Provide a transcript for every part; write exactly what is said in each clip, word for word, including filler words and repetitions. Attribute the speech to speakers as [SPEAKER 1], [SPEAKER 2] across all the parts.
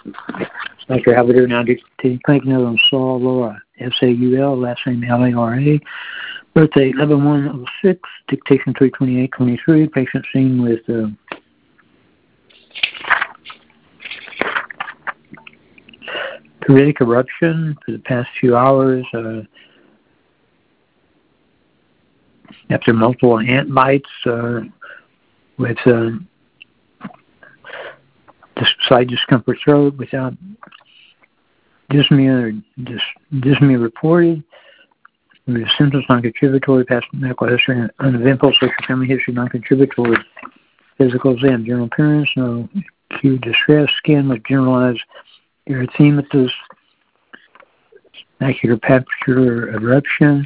[SPEAKER 1] Doctor Halberdier now dictating clinic note on Saul Laura, S A U L, last name L A R A. Birthday eleven one oh six, dictation three twenty-eight twenty-three. Patient seen with uh, pruritic eruption for the past few hours uh, after multiple ant bites uh, with uh, slight discomfort throat without dyspnea or dys, dyspnea reported. With symptoms non-contributory, past medical history, uneventful social family history, non-contributory, physical exam, general appearance, no acute distress, skin with generalized erythematous, macular papular eruption,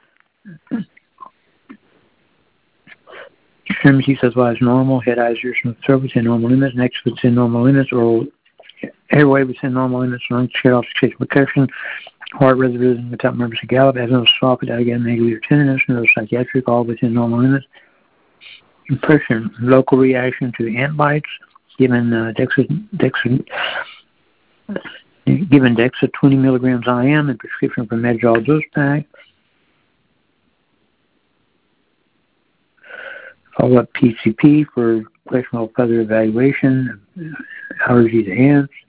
[SPEAKER 1] extremities otherwise normal, head, eyes, ears, and throat within normal limits, neck within normal limits, oral airway within normal limits, lungs, shed off, station percussion, heart rhythm without emergency gallop, as no swap without again negative tenderness, no psychiatric, all within normal limits. Impression, local reaction to ant bites, given uh, Dexa, Dexa, given Dexa twenty milligrams I M and prescription for Medrol dose pack. Follow up P C P for questionable further evaluation, allergy to ants.